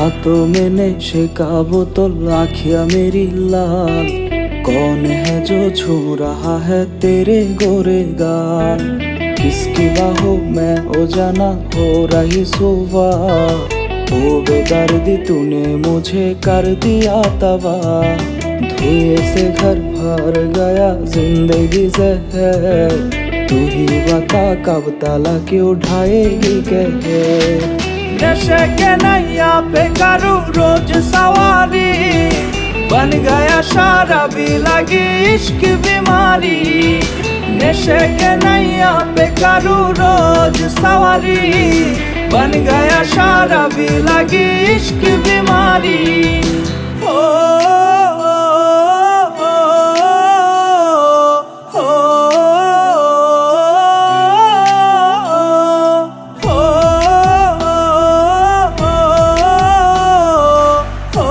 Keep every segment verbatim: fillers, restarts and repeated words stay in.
हाथों में नशे का बोतल, आँखियाँ मेरी लाल। कौन है जो छू रहा है तेरे गोरे गाल? किसकी बाहों में ओ जाना हो रही सुबह। ओ बेदर्दी तूने मुझे कर दिया तबाह। धुएं से घर भर गया जिंदगी जहर। तू ही बता कब ताला क्यों उठाएगी कहर। नशे के नैया पे करूं रोज सवारी, बन गया शराबी लगी इश्क बीमारी। नशे के नैया पे करूं रोज सवारी, बन गया शराबी लगी इश्क बीमारी। ओ, ओ, ओ, ओ, ओ, ओ,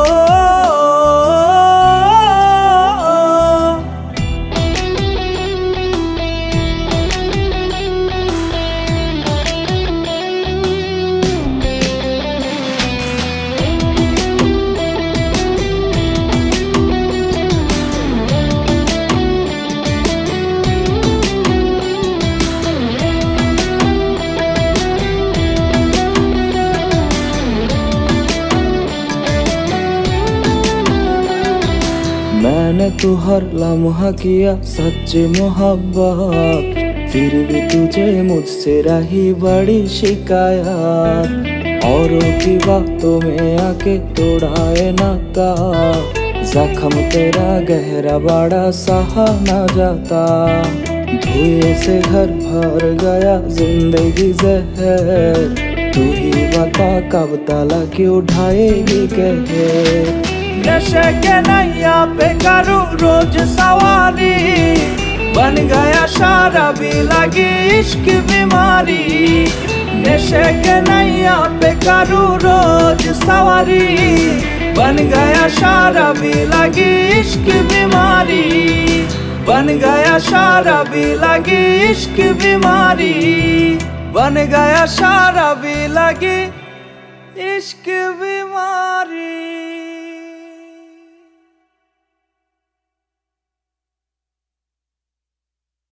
मैंने तो हर लम्हा किया सच्ची मोहब्बत, फिर भी तुझे मुझसे रही बड़ी शिकायत। औरों की बातों में आके तोड़ाए नाता, जख्म तेरा गहरा बड़ा सहा न जाता। धुएं से घर भर गया जिंदगी जहर। तू ही बता कब ताला क्यों उठाएगी कहर। नशे के नैया पे करूं रोज सवारी, बन गया शराबी लगी इश्क बीमारी। नशे के नैया पे करूं रोज सवारी, बन गया शराबी लगी इश्क बीमारी। बन गया शराबी लगी इश्क बीमारी। बन गया शराबी लगी इश्क बीमारी।